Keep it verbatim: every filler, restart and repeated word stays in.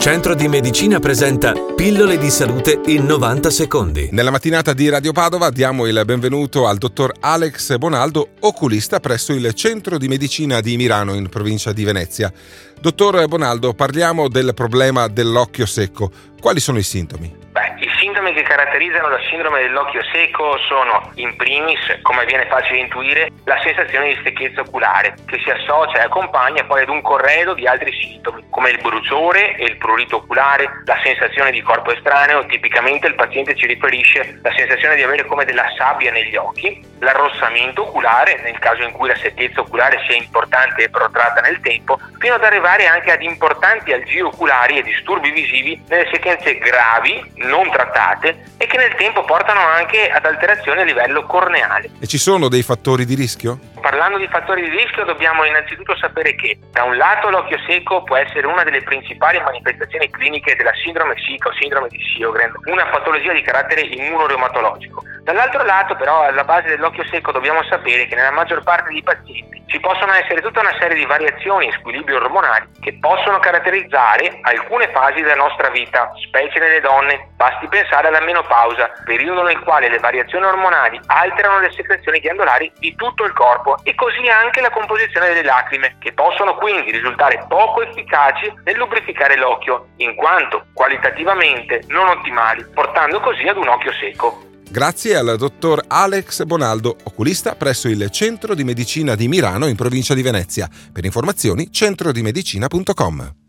Centro di Medicina presenta Pillole di salute in novanta secondi. Nella mattinata di Radio Padova diamo il benvenuto al dottor Alex Bonaldo, oculista presso il Centro di Medicina di Mirano in provincia di Venezia. Dottor Bonaldo, parliamo del problema dell'occhio secco. Quali sono i sintomi? Beh, i sintomi che caratterizzano la sindrome dell'occhio secco sono, in primis, come viene facile intuire, la sensazione di stecchezza oculare, che si associa e accompagna poi ad un corredo di altri sintomi, come il bruciore e il prurito oculare, la sensazione di corpo estraneo. Tipicamente il paziente ci riferisce la sensazione di avere come della sabbia negli occhi, l'arrossamento oculare, nel caso in cui la secchezza oculare sia importante e protratta nel tempo, fino ad arrivare anche ad importanti algie oculari e disturbi visivi nelle sequenze gravi, non trattate, e che nel tempo portano anche ad alterazioni a livello corneale. E ci sono dei fattori di rischio? Parlando di fattori di rischio, dobbiamo innanzitutto sapere che, da un lato, l'occhio secco può essere una delle principali manifestazioni cliniche della sindrome SICA o sindrome di Sjögren, una patologia di carattere immunoreumatologico. Dall'altro lato, però, alla base dell'occhio secco dobbiamo sapere che nella maggior parte dei pazienti ci possono essere tutta una serie di variazioni e squilibri ormonali che possono caratterizzare alcune fasi della nostra vita, specie nelle donne. Basti pensare alla menopausa, periodo nel quale le variazioni ormonali alterano le secrezioni ghiandolari di tutto il corpo, e così anche la composizione delle lacrime, che possono quindi risultare poco efficaci nel lubrificare l'occhio, in quanto qualitativamente non ottimali, portando così ad un occhio secco. Grazie al dottor Alex Bonaldo, oculista presso il Centro di Medicina di Mirano in provincia di Venezia. Per informazioni centro di medicina punto com.